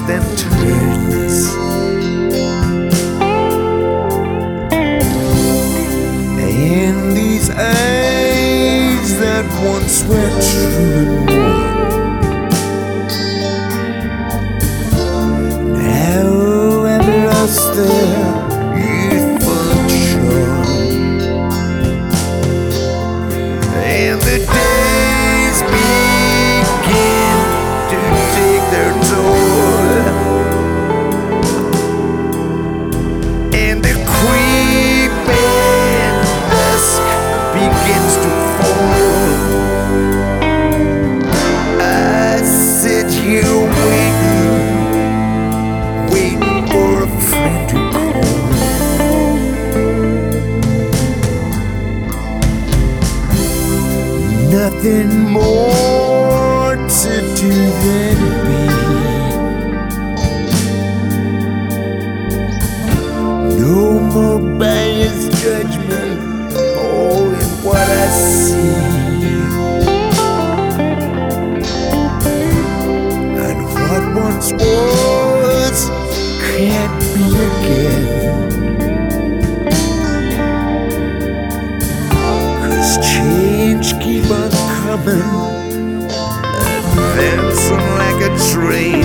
and turns. And these eyes that once were true and warm now have lost their youthful charm. And the days begin to take their toll, and the creeping dusk begins to fall. I sit here waiting for a friend to call. Nothing more to do than be. No more biased judgment, all in what I see. And what once was can't be again. 'Cause change keep on coming, advancing like a train.